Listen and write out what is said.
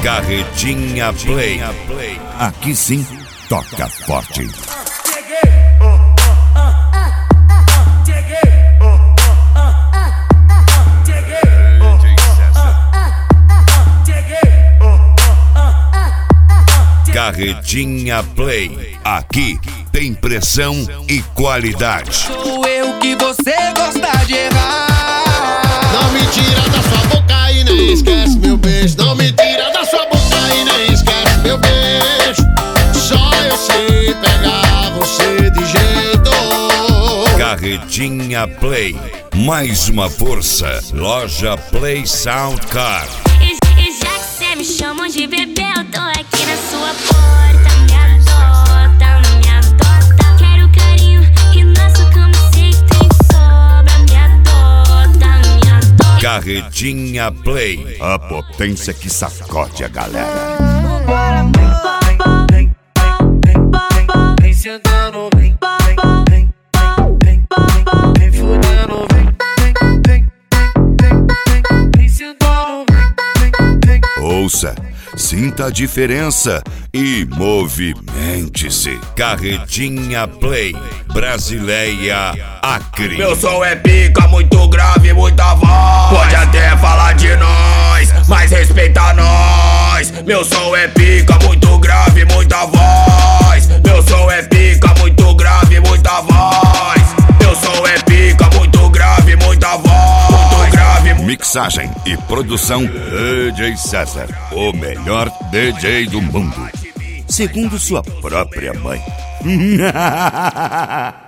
Carretinha Play. Aqui sim, toca forte. Carretinha Play. Aqui tem pressão e qualidade. Sou eu que você gosta de errar. Não me tira da sua boca e nem esquece meu beijo. Não me tira da sua boca e nem esquece meu beijo. Só eu sei pegar você de jeito. Carretinha Play. Mais uma força. Loja Play Sound Car. E já que cê me chamam de bebê, eu tô aqui na sua porta. Me adota, não me adota. Quero carinho e nossa cama sei que tem sobra. Me adota, não me adota. Carretinha Play. A potência que sacode a galera. Vem sentando, vem fudendo, vem sentando, Ouça, sinta a diferença e movimente-se. Carretinha Play. Brasileia Acre. Meu som é pica, muito grave, muita voz. Pode até falar de nós, mas respeita nós. Meu som é pica, muito grave, muita voz. Meu som é pica, muito grave, muita voz. Meu som é pica, muito grave, muita voz. Muito grave. Mixagem e produção DJ César, o melhor DJ do mundo, segundo sua própria mãe.